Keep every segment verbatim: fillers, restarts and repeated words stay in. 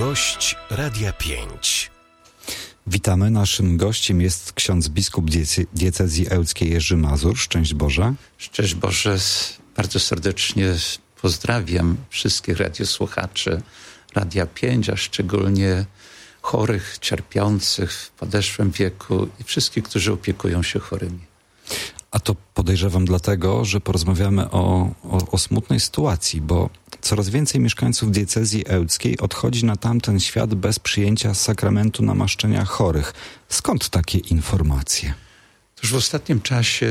Gość Radia pięć. Witamy. Naszym gościem jest ksiądz biskup diece- diecezji ełckiej Jerzy Mazur. Szczęść Boże. Szczęść Boże. Bardzo serdecznie pozdrawiam wszystkich radiosłuchaczy Radia pięć, a szczególnie chorych, cierpiących w podeszłym wieku i wszystkich, którzy opiekują się chorymi. A to podejrzewam dlatego, że porozmawiamy o, o, o smutnej sytuacji, bo coraz więcej mieszkańców diecezji ełckiej odchodzi na tamten świat bez przyjęcia sakramentu namaszczenia chorych. Skąd takie informacje? Już w ostatnim czasie,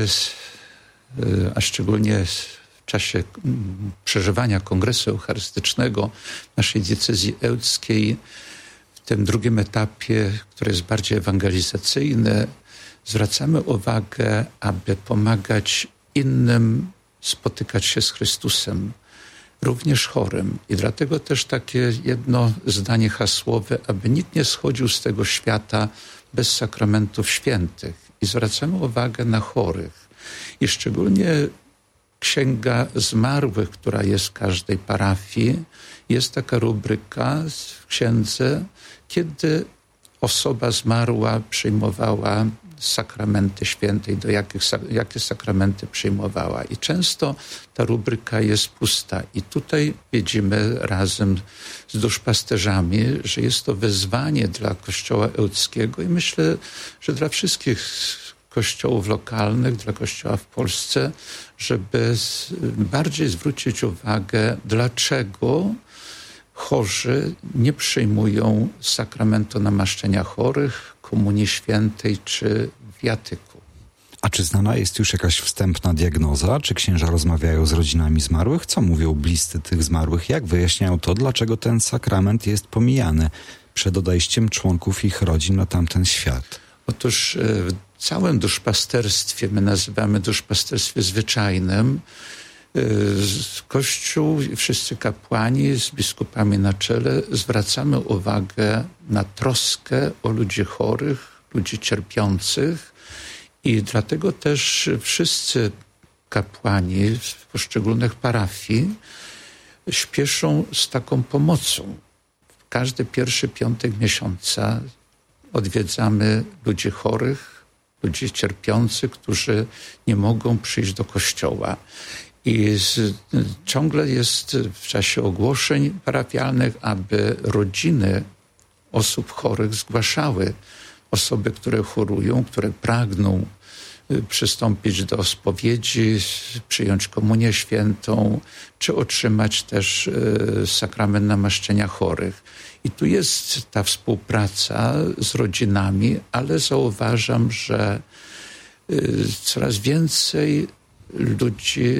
a szczególnie w czasie przeżywania Kongresu Eucharystycznego naszej diecezji ełckiej, w tym drugim etapie, który jest bardziej ewangelizacyjny, zwracamy uwagę, aby pomagać innym spotykać się z Chrystusem, również chorym. I dlatego też takie jedno zdanie hasłowe, aby nikt nie schodził z tego świata bez sakramentów świętych. I zwracamy uwagę na chorych. I szczególnie Księga Zmarłych, która jest w każdej parafii, jest taka rubryka w księdze, kiedy osoba zmarła przyjmowała sakramenty święte i do jakich, jakie sakramenty przyjmowała. I często ta rubryka jest pusta. I tutaj widzimy razem z duszpasterzami, że jest to wezwanie dla Kościoła ełckiego i myślę, że dla wszystkich kościołów lokalnych, dla Kościoła w Polsce, żeby bardziej zwrócić uwagę, dlaczego chorzy nie przyjmują sakramentu namaszczenia chorych, komunii świętej czy wiatyku. A czy znana jest już jakaś wstępna diagnoza? Czy księża rozmawiają z rodzinami zmarłych? Co mówią bliscy tych zmarłych? Jak wyjaśniają to, dlaczego ten sakrament jest pomijany przed odejściem członków ich rodzin na tamten świat? Otóż w całym duszpasterstwie, my nazywamy duszpasterstwie zwyczajnym, Kościół i wszyscy kapłani z biskupami na czele zwracamy uwagę na troskę o ludzi chorych, ludzi cierpiących i dlatego też wszyscy kapłani w poszczególnych parafii śpieszą z taką pomocą. Każdy pierwszy piątek miesiąca odwiedzamy ludzi chorych, ludzi cierpiących, którzy nie mogą przyjść do kościoła. I z, ciągle jest w czasie ogłoszeń parafialnych, aby rodziny osób chorych zgłaszały osoby, które chorują, które pragną przystąpić do spowiedzi, przyjąć komunię świętą, czy otrzymać też sakrament namaszczenia chorych. I tu jest ta współpraca z rodzinami, ale zauważam, że coraz więcej ludzi,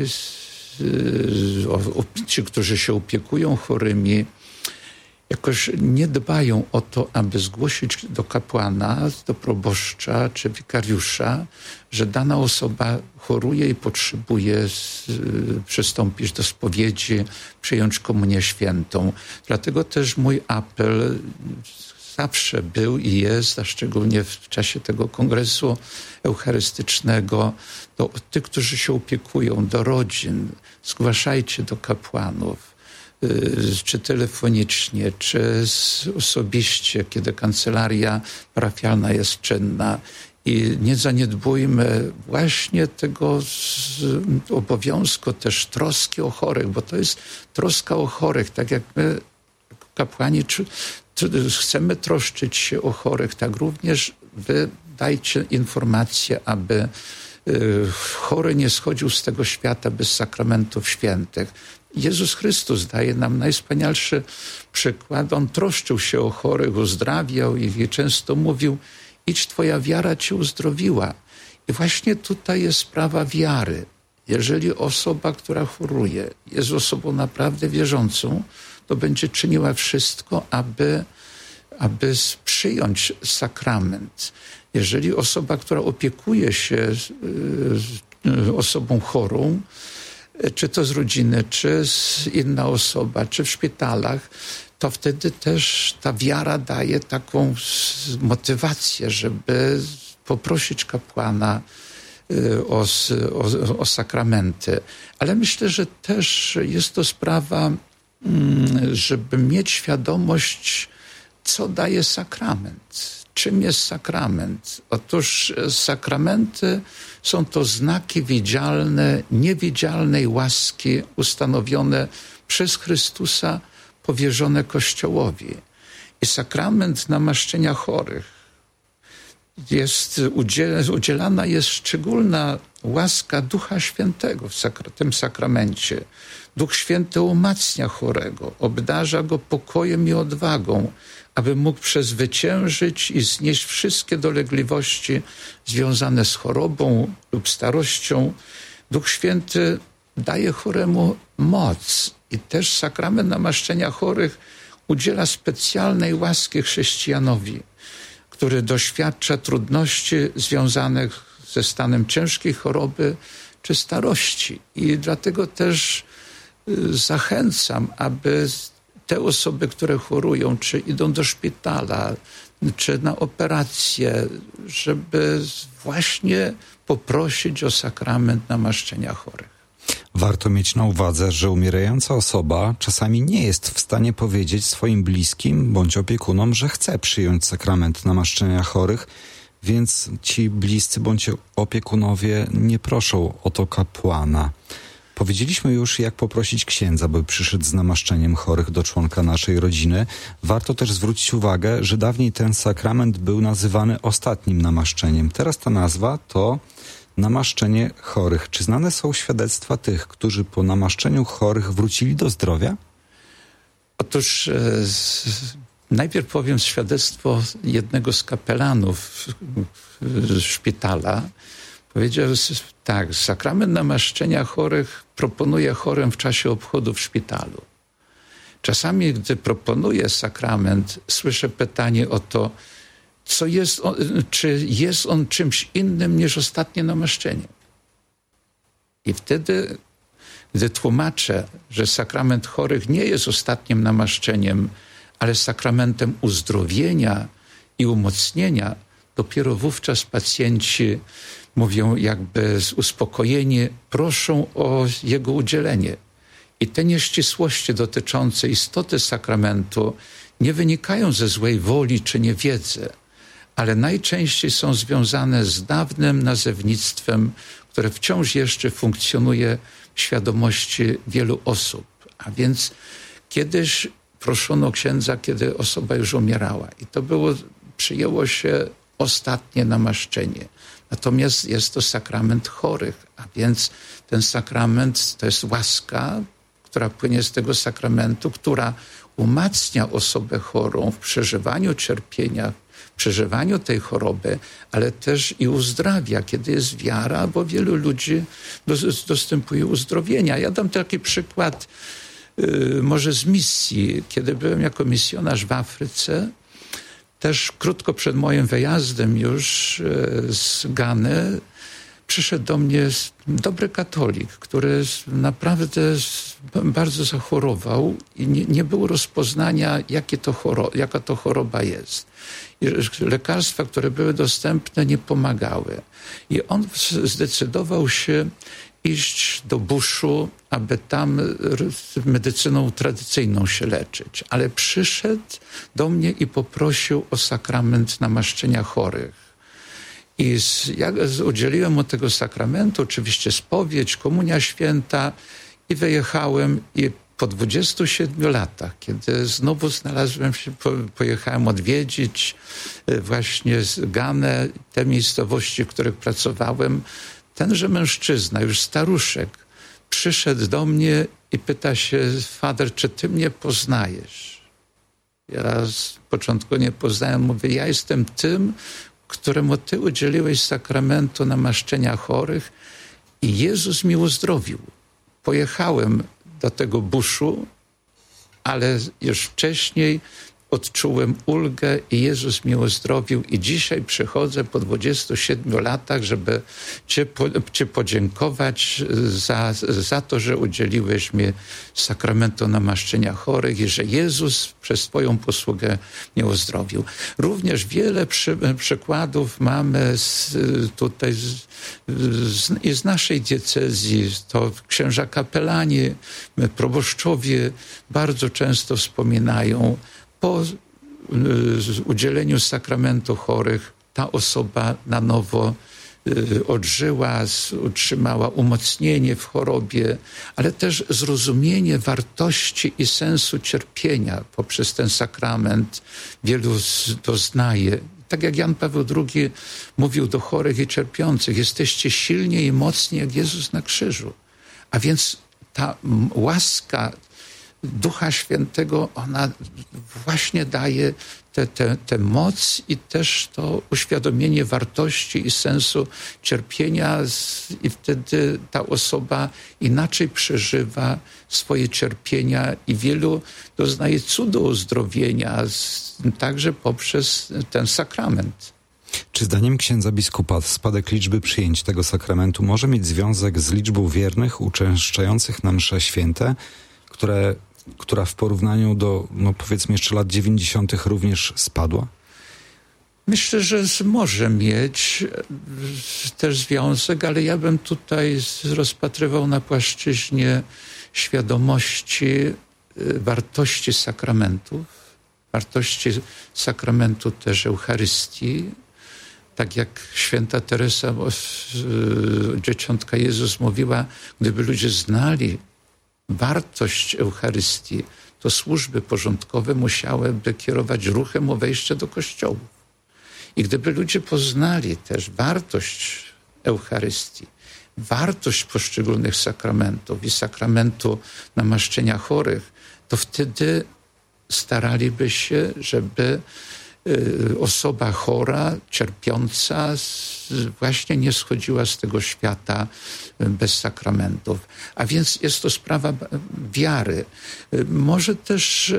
ci, którzy się opiekują chorymi, jakoś nie dbają o to, aby zgłosić do kapłana, do proboszcza czy wikariusza, że dana osoba choruje i potrzebuje przystąpić do spowiedzi, przyjąć komunię świętą. Dlatego też mój apel zawsze był i jest, a szczególnie w czasie tego kongresu eucharystycznego, do tych, którzy się opiekują, do rodzin, zgłaszajcie do kapłanów, czy telefonicznie, czy osobiście, kiedy kancelaria parafialna jest czynna. I nie zaniedbujmy właśnie tego obowiązku też troski o chorych, bo to jest troska o chorych, tak jak my, kapłani, czy, czy chcemy troszczyć się o chorych, tak również wy dajcie informację, aby y, chory nie schodził z tego świata bez sakramentów świętych. Jezus Chrystus daje nam najwspanialszy przykład. On troszczył się o chorych, uzdrawiał ich i często mówił: idź, twoja wiara cię uzdrowiła. I właśnie tutaj jest sprawa wiary. Jeżeli osoba, która choruje, jest osobą naprawdę wierzącą, to będzie czyniła wszystko, aby, aby przyjąć sakrament. Jeżeli osoba, która opiekuje się osobą chorą, czy to z rodziny, czy z inna osoba, czy w szpitalach, to wtedy też ta wiara daje taką motywację, żeby poprosić kapłana o, o, o sakramenty. Ale myślę, że też jest to sprawa, żeby mieć świadomość co daje sakrament? Czym jest sakrament? Otóż sakramenty są to znaki widzialne, niewidzialnej łaski ustanowione przez Chrystusa, powierzone Kościołowi. I sakrament namaszczenia chorych jest, udzielana jest szczególna łaska Ducha Świętego w sakra, tym sakramencie. Duch Święty umacnia chorego, obdarza go pokojem i odwagą, aby mógł przezwyciężyć i znieść wszystkie dolegliwości związane z chorobą lub starością. Duch Święty daje choremu moc i też sakrament namaszczenia chorych udziela specjalnej łaski chrześcijanowi, który doświadcza trudności związanych ze stanem ciężkiej choroby czy starości. I dlatego też zachęcam, aby te osoby, które chorują, czy idą do szpitala, czy na operację, żeby właśnie poprosić o sakrament namaszczenia chorych. Warto mieć na uwadze, że umierająca osoba czasami nie jest w stanie powiedzieć swoim bliskim bądź opiekunom, że chce przyjąć sakrament namaszczenia chorych, więc ci bliscy bądź opiekunowie nie proszą o to kapłana. Powiedzieliśmy już, jak poprosić księdza, by przyszedł z namaszczeniem chorych do członka naszej rodziny. Warto też zwrócić uwagę, że dawniej ten sakrament był nazywany ostatnim namaszczeniem. Teraz ta nazwa to namaszczenie chorych. Czy znane są świadectwa tych, którzy po namaszczeniu chorych wrócili do zdrowia? Otóż e, z, najpierw powiem świadectwo jednego z kapelanów z szpitala. Powiedział tak, sakrament namaszczenia chorych proponuje chorym w czasie obchodu w szpitalu. Czasami, gdy proponuję sakrament, słyszę pytanie o to, co jest on, czy jest on czymś innym niż ostatnie namaszczenie. I wtedy, gdy tłumaczę, że sakrament chorych nie jest ostatnim namaszczeniem, ale sakramentem uzdrowienia i umocnienia, dopiero wówczas pacjenci mówią jakby uspokojeni, proszą o jego udzielenie. I te nieścisłości dotyczące istoty sakramentu nie wynikają ze złej woli czy niewiedzy, ale najczęściej są związane z dawnym nazewnictwem, które wciąż jeszcze funkcjonuje w świadomości wielu osób. A więc kiedyś proszono księdza, kiedy osoba już umierała. I to było, przyjęło się ostatnie namaszczenie. Natomiast jest to sakrament chorych, a więc ten sakrament to jest łaska, która płynie z tego sakramentu, która umacnia osobę chorą w przeżywaniu cierpienia, w przeżywaniu tej choroby, ale też i uzdrawia, kiedy jest wiara, bo wielu ludzi dostępuje uzdrowienia. Ja dam taki przykład yy, może z misji. Kiedy byłem jako misjonarz w Afryce, też krótko przed moim wyjazdem już yy, z Gany, przyszedł do mnie dobry katolik, który naprawdę bardzo zachorował i nie, nie było rozpoznania, jakie to choro, jaka to choroba jest. I lekarstwa, które były dostępne, nie pomagały. I on zdecydował się iść do buszu, aby tam medycyną tradycyjną się leczyć. Ale przyszedł do mnie i poprosił o sakrament namaszczenia chorych. I z, ja udzieliłem mu tego sakramentu, oczywiście spowiedź, komunia święta i wyjechałem i po dwudziestu siedmiu latach, kiedy znowu znalazłem się, po, pojechałem odwiedzić właśnie Ganę, te miejscowości, w których pracowałem, tenże mężczyzna, już staruszek, przyszedł do mnie i pyta się, Fader, czy ty mnie poznajesz? Ja z początku nie poznałem, mówię, ja jestem tym, któremu ty udzieliłeś sakramentu namaszczenia chorych i Jezus mi uzdrowił. Pojechałem do tego buszu, ale już wcześniej odczułem ulgę i Jezus mnie uzdrowił i dzisiaj przychodzę po dwudziestu siedmiu latach, żeby cię, po, cię podziękować za, za to, że udzieliłeś mi sakramentu namaszczenia chorych i że Jezus przez twoją posługę mnie uzdrowił. Również wiele przy, przykładów mamy z, tutaj z, z, i z naszej diecezji. To księża kapelani, proboszczowie bardzo często wspominają po udzieleniu sakramentu chorych ta osoba na nowo odżyła, utrzymała umocnienie w chorobie, ale też zrozumienie wartości i sensu cierpienia poprzez ten sakrament wielu doznaje. Tak jak Jan Paweł drugi mówił do chorych i cierpiących, jesteście silni i mocni jak Jezus na krzyżu. A więc ta łaska Ducha Świętego, ona właśnie daje tę te, te moc i też to uświadomienie wartości i sensu cierpienia i wtedy ta osoba inaczej przeżywa swoje cierpienia i wielu doznaje cudu uzdrowienia, także poprzez ten sakrament. Czy zdaniem księdza biskupa spadek liczby przyjęć tego sakramentu może mieć związek z liczbą wiernych uczęszczających na msze święte, które która w porównaniu do, no powiedzmy jeszcze lat dziewięćdziesiątych również spadła? Myślę, że może mieć też związek, ale ja bym tutaj rozpatrywał na płaszczyźnie świadomości wartości sakramentów, wartości sakramentu też Eucharystii. Tak jak święta Teresa, dzieciątka Jezus mówiła, gdyby ludzie znali wartość Eucharystii, to służby porządkowe musiałyby kierować ruchem o wejście do kościołów. I gdyby ludzie poznali też wartość Eucharystii, wartość poszczególnych sakramentów i sakramentu namaszczenia chorych, to wtedy staraliby się, żeby osoba chora, cierpiąca właśnie nie schodziła z tego świata bez sakramentów. A więc jest to sprawa wiary. Może też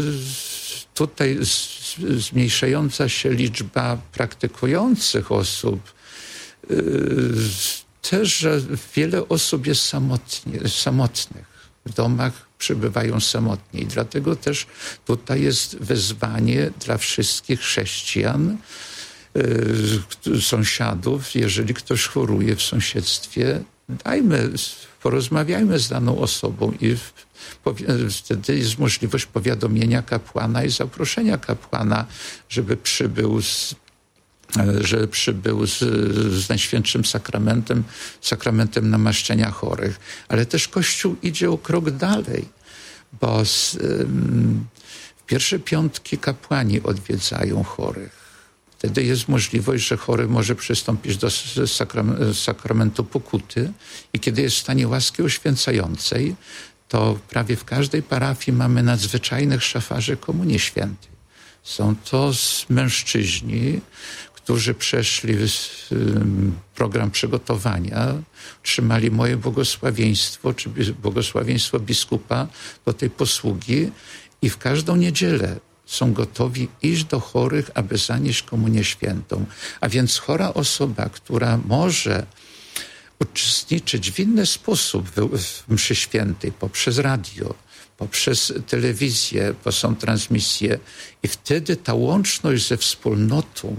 tutaj zmniejszająca się liczba praktykujących osób, też, że wiele osób jest samotnie, samotnych. W domach przebywają samotnie i dlatego też tutaj jest wezwanie dla wszystkich chrześcijan, yy, sąsiadów, jeżeli ktoś choruje w sąsiedztwie, dajmy, porozmawiajmy z daną osobą i w, powie, wtedy jest możliwość powiadomienia kapłana i zaproszenia kapłana, żeby przybył z że przybył z, z Najświętszym Sakramentem, sakramentem namaszczenia chorych. Ale też Kościół idzie o krok dalej, bo z, ym, w pierwsze piątki kapłani odwiedzają chorych. Wtedy jest możliwość, że chory może przystąpić do sakram- sakramentu pokuty i kiedy jest w stanie łaski uświęcającej, to prawie w każdej parafii mamy nadzwyczajnych szafarzy Komunii Świętej. Są to mężczyźni, którzy przeszli program przygotowania, otrzymali moje błogosławieństwo, czy błogosławieństwo biskupa do tej posługi i w każdą niedzielę są gotowi iść do chorych, aby zanieść Komunię Świętą. A więc chora osoba, która może uczestniczyć w inny sposób w mszy świętej, poprzez radio, poprzez telewizję, bo są transmisje i wtedy ta łączność ze wspólnotą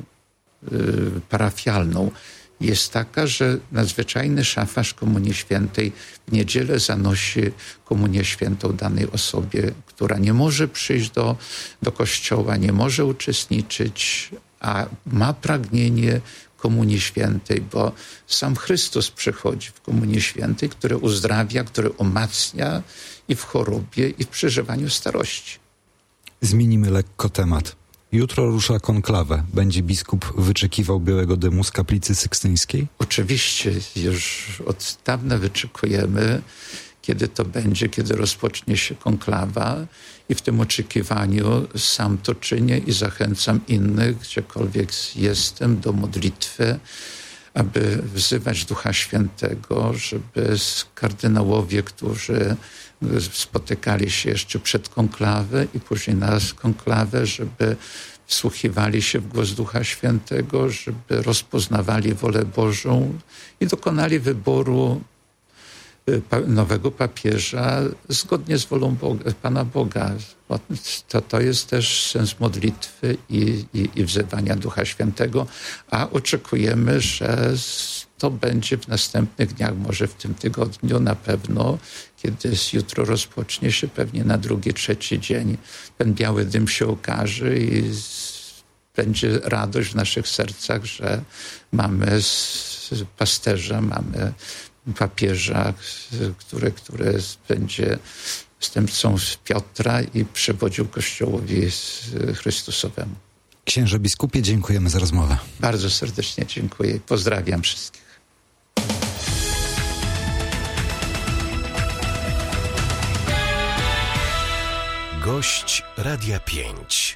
y, parafialną jest taka, że nadzwyczajny szafarz Komunii Świętej w niedzielę zanosi Komunię Świętą danej osobie, która nie może przyjść do, do kościoła, nie może uczestniczyć, a ma pragnienie Komunii Świętej, bo sam Chrystus przychodzi w Komunii Świętej, który uzdrawia, który umacnia i w chorobie, i w przeżywaniu starości. Zmienimy lekko temat. Jutro rusza konklawę. Będzie biskup wyczekiwał białego dymu z kaplicy sykstyńskiej? Oczywiście, już od dawna wyczekujemy, kiedy to będzie, kiedy rozpocznie się konklawa i w tym oczekiwaniu sam to czynię i zachęcam innych, gdziekolwiek jestem, do modlitwy, aby wzywać Ducha Świętego, żeby kardynałowie, którzy spotykali się jeszcze przed konklawę i później na konklawę, żeby wsłuchiwali się w głos Ducha Świętego, żeby rozpoznawali wolę Bożą i dokonali wyboru pa, nowego papieża zgodnie z wolą Boga, Pana Boga. To, to jest też sens modlitwy i, i, i wzywania Ducha Świętego, a oczekujemy, że to będzie w następnych dniach, może w tym tygodniu na pewno, kiedy jutro rozpocznie się pewnie na drugi, trzeci dzień. Ten biały dym się ukaże i będzie radość w naszych sercach, że mamy pasterza, mamy papieża, który, który będzie zastępcą Piotra i przewodził Kościołowi Chrystusowemu. Księże biskupie, dziękujemy za rozmowę. Bardzo serdecznie dziękuję i pozdrawiam wszystkich. Gość Radia pięć.